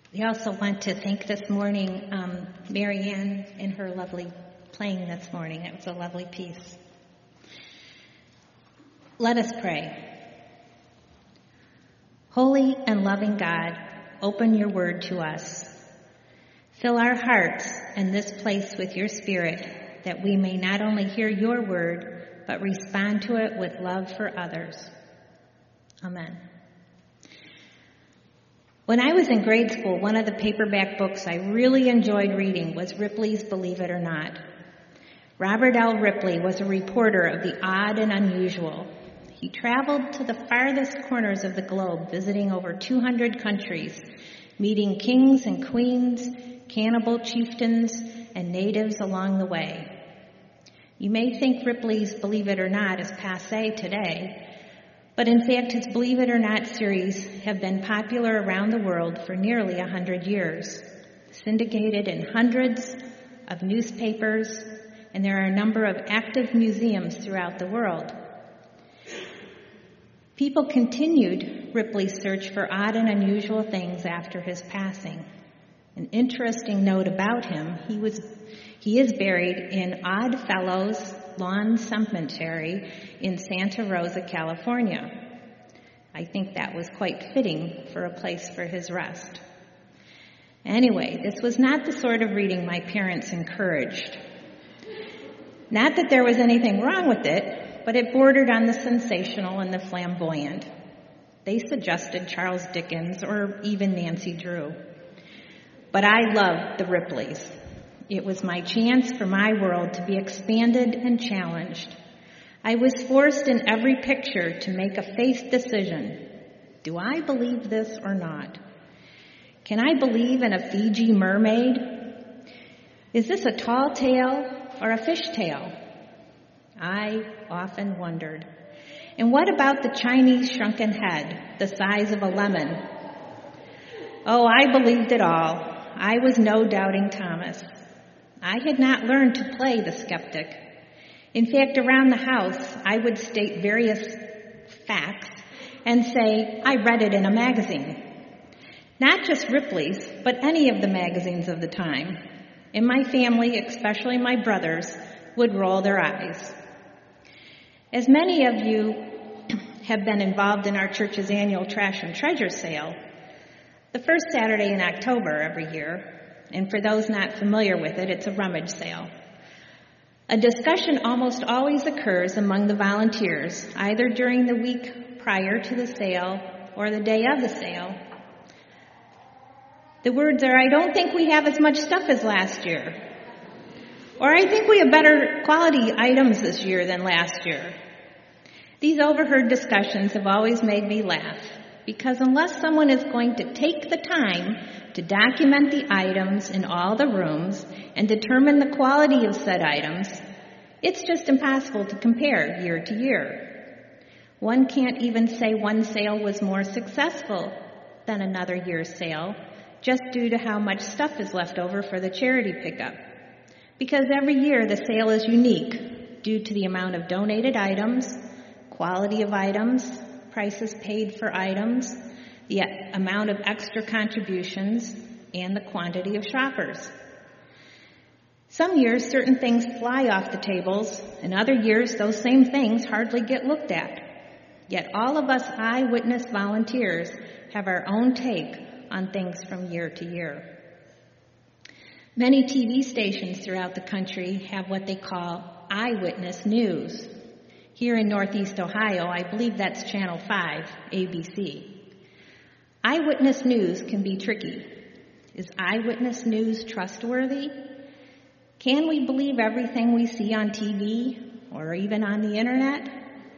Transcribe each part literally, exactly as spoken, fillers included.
We also want to thank this morning um, Mary Ann and her lovely playing this morning. It was a lovely piece. Let us pray. Holy and loving God, open your word to us. Fill our hearts and this place with your Spirit, that we may not only hear your word, but respond to it with love for others. Amen. When I was in grade school, one of the paperback books I really enjoyed reading was Ripley's Believe It or Not. Robert L. Ripley was a reporter of the odd and unusual. He traveled to the farthest corners of the globe, visiting over two hundred countries, meeting kings and queens, cannibal chieftains, and natives along the way. You may think Ripley's Believe It or Not is passé today, but in fact his Believe It or Not series have been popular around the world for nearly a hundred years, syndicated in hundreds of newspapers, and there are a number of active museums throughout the world. People continued Ripley's search for odd and unusual things after his passing. An interesting note about him, he was he is buried in Odd Fellows Lawn Cemetery in Santa Rosa, California. I think that was quite fitting for a place for his rest. Anyway, this was not the sort of reading my parents encouraged. Not that there was anything wrong with it, but it bordered on the sensational and the flamboyant. They suggested Charles Dickens or even Nancy Drew. But I loved the Ripleys. It was my chance for my world to be expanded and challenged. I was forced in every picture to make a faith decision. Do I believe this or not? Can I believe in a Fiji mermaid? Is this a tall tale or a fish tale? I often wondered. And what about the Chinese shrunken head, the size of a lemon? Oh, I believed it all. I was no doubting Thomas. I had not learned to play the skeptic. In fact, around the house, I would state various facts and say, I read it in a magazine. Not just Ripley's, but any of the magazines of the time. And my family, especially my brothers, would roll their eyes. As many of you have been involved in our church's annual Trash and Treasure sale, the first Saturday in October every year, and for those not familiar with it, it's a rummage sale. A discussion almost always occurs among the volunteers, either during the week prior to the sale or the day of the sale. The words are, I don't think we have as much stuff as last year. Or I think we have better quality items this year than last year. These overheard discussions have always made me laugh, because unless someone is going to take the time to document the items in all the rooms and determine the quality of said items, it's just impossible to compare year to year. One can't even say one sale was more successful than another year's sale, just due to how much stuff is left over for the charity pickup. Because every year the sale is unique due to the amount of donated items, quality of items, prices paid for items, the amount of extra contributions, and the quantity of shoppers. Some years certain things fly off the tables, and other years those same things hardly get looked at. Yet all of us eyewitness volunteers have our own take on things from year to year. Many T V stations throughout the country have what they call eyewitness news. Here in Northeast Ohio, I believe that's Channel five, A B C. Eyewitness news can be tricky. Is eyewitness news trustworthy? Can we believe everything we see on T V or even on the internet?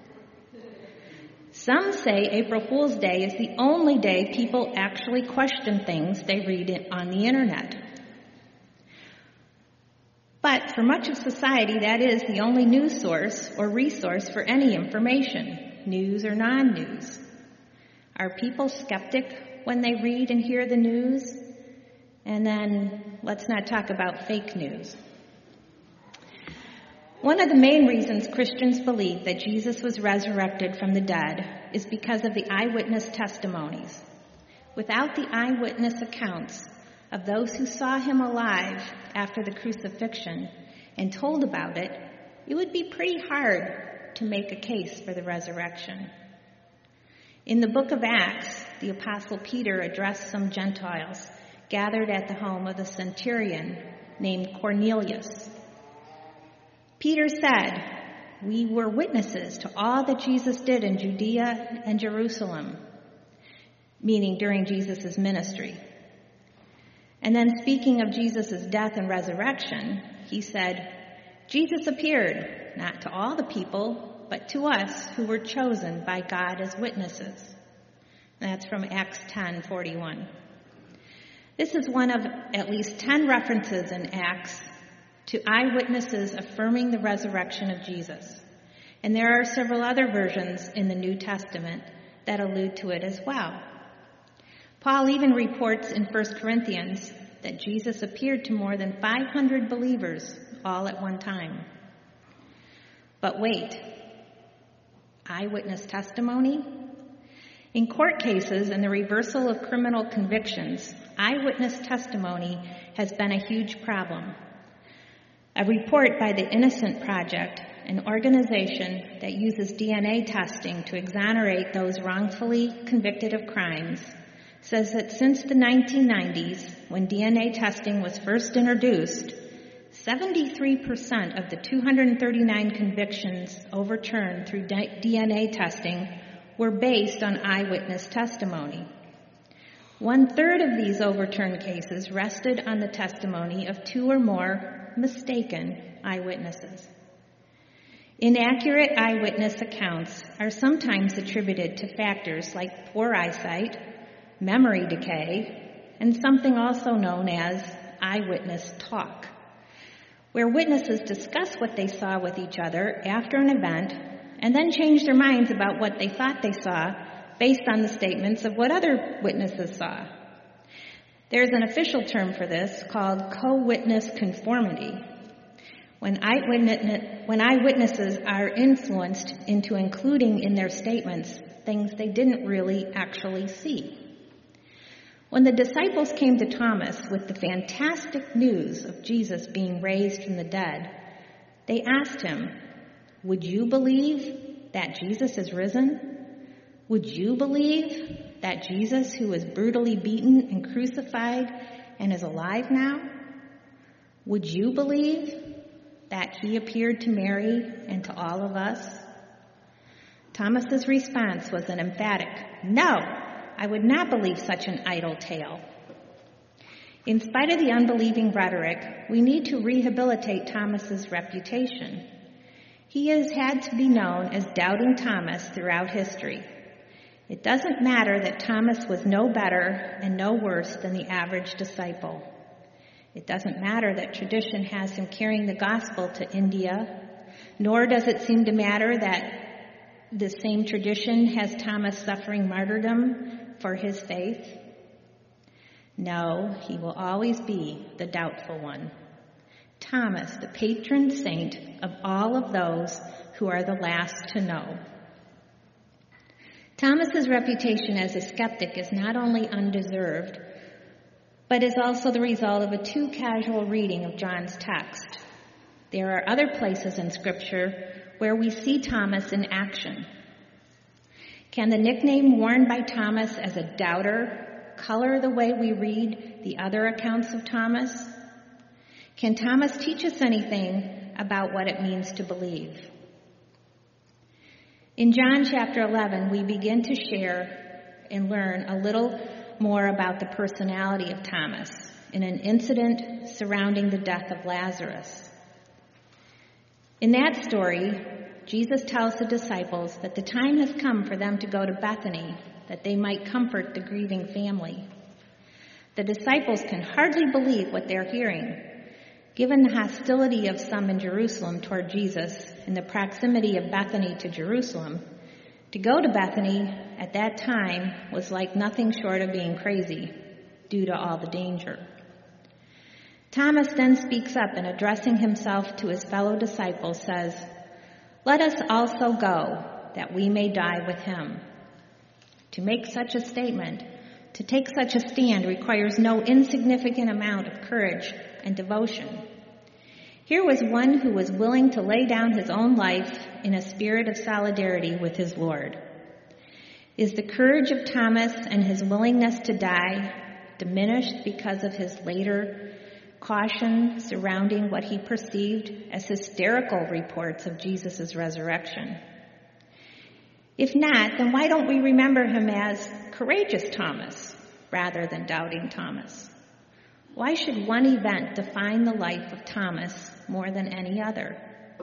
Some say April Fool's Day is the only day people actually question things they read on the internet. But for much of society, that is the only news source or resource for any information, news or non-news. Are people skeptic when they read and hear the news? And then let's not talk about fake news. One of the main reasons Christians believe that Jesus was resurrected from the dead is because of the eyewitness testimonies. Without the eyewitness accounts of those who saw him alive after the crucifixion and told about it, it would be pretty hard to make a case for the resurrection. In the book of Acts, the Apostle Peter addressed some Gentiles gathered at the home of the centurion named Cornelius. Peter said, "We were witnesses to all that Jesus did in Judea and Jerusalem," meaning during Jesus' ministry. And then speaking of Jesus' death and resurrection, he said, "Jesus appeared, not to all the people, but to us who were chosen by God as witnesses." And that's from Acts ten forty-one. This is one of at least ten references in Acts to eyewitnesses affirming the resurrection of Jesus. And there are several other versions in the New Testament that allude to it as well. Paul even reports in First Corinthians that Jesus appeared to more than five hundred believers all at one time. But wait, eyewitness testimony? In court cases and the reversal of criminal convictions, eyewitness testimony has been a huge problem. A report by the Innocent Project, an organization that uses D N A testing to exonerate those wrongfully convicted of crimes, says that since the nineteen nineties, when D N A testing was first introduced, seventy-three percent of the two hundred thirty-nine convictions overturned through D N A testing were based on eyewitness testimony. One-third of these overturned cases rested on the testimony of two or more mistaken eyewitnesses. Inaccurate eyewitness accounts are sometimes attributed to factors like poor eyesight, memory decay, and something also known as eyewitness talk, where witnesses discuss what they saw with each other after an event and then change their minds about what they thought they saw based on the statements of what other witnesses saw. There's an official term for this called co-witness conformity, when eyewitness, when eyewitnesses are influenced into including in their statements things they didn't really actually see. When the disciples came to Thomas with the fantastic news of Jesus being raised from the dead, they asked him, "Would you believe that Jesus is risen? Would you believe that Jesus, who was brutally beaten and crucified and is alive now? Would you believe that he appeared to Mary and to all of us?" Thomas's response was an emphatic, "No, I would not believe such an idle tale." In spite of the unbelieving rhetoric, we need to rehabilitate Thomas's reputation. He has had to be known as Doubting Thomas throughout history. It doesn't matter that Thomas was no better and no worse than the average disciple. It doesn't matter that tradition has him carrying the gospel to India, nor does it seem to matter that the same tradition has Thomas suffering martyrdom for his faith. No, he will always be the doubtful one. Thomas, the patron saint of all of those who are the last to know. Thomas's reputation as a skeptic is not only undeserved, but is also the result of a too casual reading of John's text. There are other places in Scripture where we see Thomas in action. Can the nickname worn by Thomas as a doubter color the way we read the other accounts of Thomas? Can Thomas teach us anything about what it means to believe? In John chapter eleven, we begin to share and learn a little more about the personality of Thomas in an incident surrounding the death of Lazarus. In that story, Jesus tells the disciples that the time has come for them to go to Bethany, that they might comfort the grieving family. The disciples can hardly believe what they're hearing. Given the hostility of some in Jerusalem toward Jesus and the proximity of Bethany to Jerusalem, to go to Bethany at that time was like nothing short of being crazy due to all the danger. Thomas then speaks up and, addressing himself to his fellow disciples, says, "Let us also go, that we may die with him." To make such a statement To take such a stand requires no insignificant amount of courage and devotion. Here was one who was willing to lay down his own life in a spirit of solidarity with his Lord. Is the courage of Thomas and his willingness to die diminished because of his later caution surrounding what he perceived as hysterical reports of Jesus' resurrection? If not, then why don't we remember him as courageous Thomas rather than doubting Thomas? Why should one event define the life of Thomas more than any other?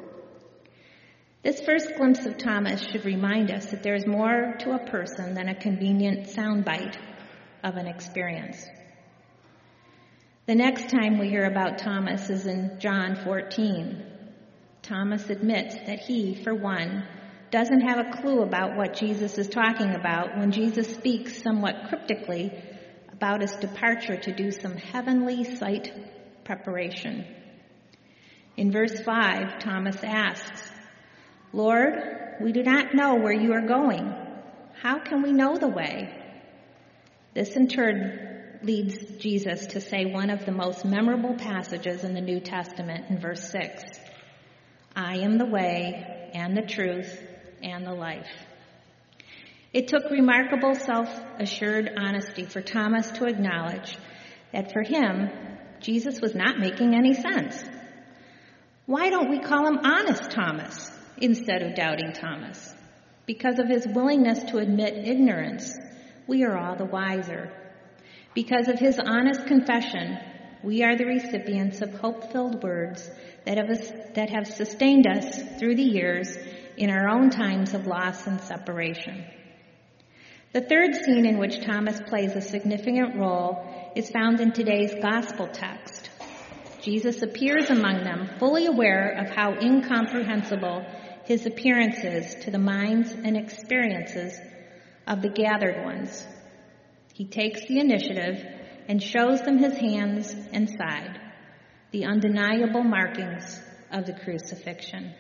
This first glimpse of Thomas should remind us that there is more to a person than a convenient soundbite of an experience. The next time we hear about Thomas is in John fourteen. Thomas admits that he, for one, doesn't have a clue about what Jesus is talking about when Jesus speaks somewhat cryptically about his departure to do some heavenly sight preparation. In verse five, Thomas asks, "Lord, we do not know where you are going. How can we know the way?" This in turn leads Jesus to say one of the most memorable passages in the New Testament in verse six. "I am the way and the truth and the life." It took remarkable self-assured honesty for Thomas to acknowledge that for him, Jesus was not making any sense. Why don't we call him Honest Thomas instead of Doubting Thomas? Because of his willingness to admit ignorance, we are all the wiser. Because of his honest confession, we are the recipients of hope-filled words that have, that have sustained us through the years in our own times of loss and separation. The third scene in which Thomas plays a significant role is found in today's gospel text. Jesus appears among them, fully aware of how incomprehensible his appearance is to the minds and experiences of the gathered ones. He takes the initiative and shows them his hands and side, the undeniable markings of the crucifixion.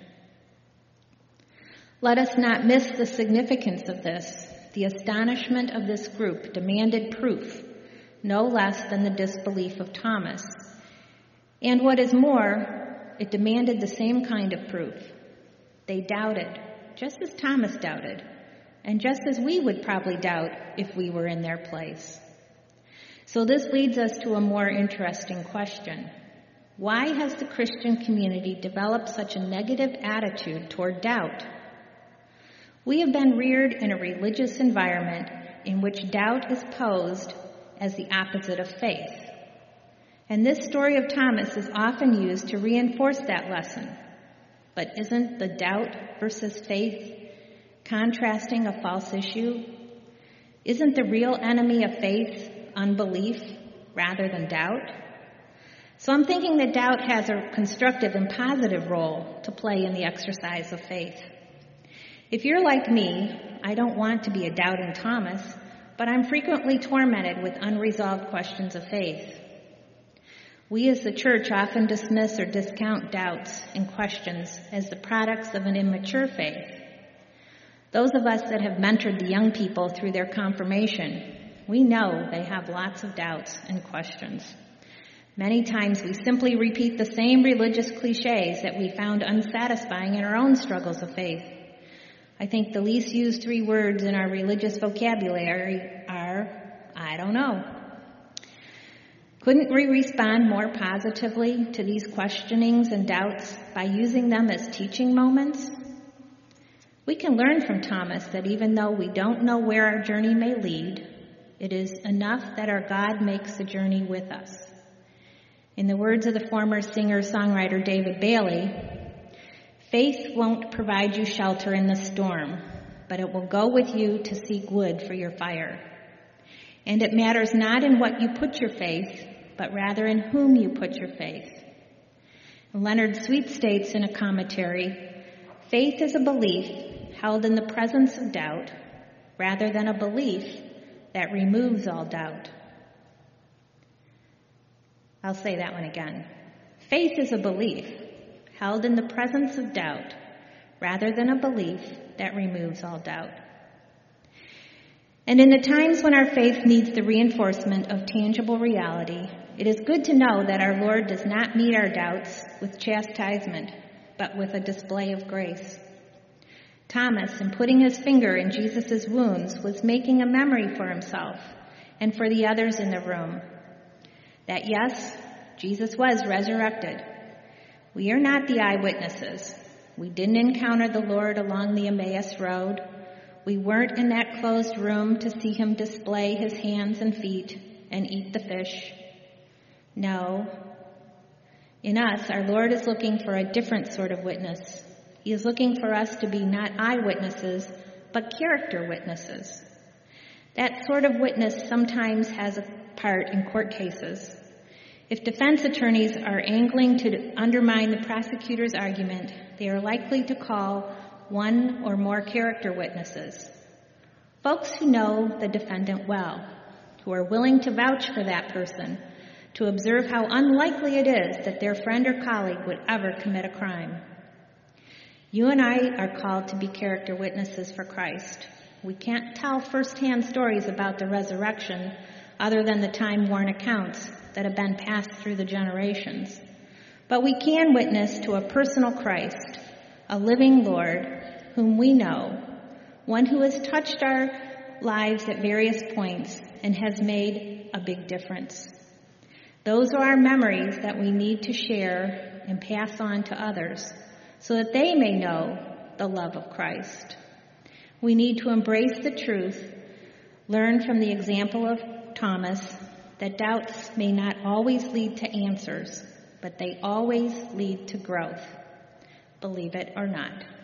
Let us not miss the significance of this. The astonishment of this group demanded proof, no less than the disbelief of Thomas. And what is more, it demanded the same kind of proof. They doubted, just as Thomas doubted, and just as we would probably doubt if we were in their place. So this leads us to a more interesting question. Why has the Christian community developed such a negative attitude toward doubt? We have been reared in a religious environment in which doubt is posed as the opposite of faith. And this story of Thomas is often used to reinforce that lesson. But isn't the doubt versus faith contrasting a false issue? Isn't the real enemy of faith unbelief rather than doubt? So I'm thinking that doubt has a constructive and positive role to play in the exercise of faith. If you're like me, I don't want to be a doubting Thomas, but I'm frequently tormented with unresolved questions of faith. We as the church often dismiss or discount doubts and questions as the products of an immature faith. Those of us that have mentored the young people through their confirmation, we know they have lots of doubts and questions. Many times we simply repeat the same religious cliches that we found unsatisfying in our own struggles of faith. I think the least used three words in our religious vocabulary are, "I don't know." Couldn't we respond more positively to these questionings and doubts by using them as teaching moments? We can learn from Thomas that even though we don't know where our journey may lead, it is enough that our God makes the journey with us. In the words of the former singer-songwriter David Bailey, faith won't provide you shelter in the storm, but it will go with you to seek wood for your fire. And it matters not in what you put your faith, but rather in whom you put your faith. Leonard Sweet states in a commentary, faith is a belief held in the presence of doubt, rather than a belief that removes all doubt. I'll say that one again. Faith is a belief held in the presence of doubt, rather than a belief that removes all doubt. And in the times when our faith needs the reinforcement of tangible reality, it is good to know that our Lord does not meet our doubts with chastisement, but with a display of grace. Thomas, in putting his finger in Jesus' wounds, was making a memory for himself and for the others in the room that, yes, Jesus was resurrected. We are not the eyewitnesses. We didn't encounter the Lord along the Emmaus Road. We weren't in that closed room to see him display his hands and feet and eat the fish. No. In us, our Lord is looking for a different sort of witness. He is looking for us to be not eyewitnesses, but character witnesses. That sort of witness sometimes has a part in court cases. If defense attorneys are angling to undermine the prosecutor's argument, they are likely to call one or more character witnesses. Folks who know the defendant well, who are willing to vouch for that person, to observe how unlikely it is that their friend or colleague would ever commit a crime. You and I are called to be character witnesses for Christ. We can't tell firsthand stories about the resurrection other than the time-worn accounts that have been passed through the generations. But we can witness to a personal Christ, a living Lord, whom we know, one who has touched our lives at various points and has made a big difference. Those are our memories that we need to share and pass on to others so that they may know the love of Christ. We need to embrace the truth, learn from the example of Thomas, that doubts may not always lead to answers, but they always lead to growth. Believe it or not.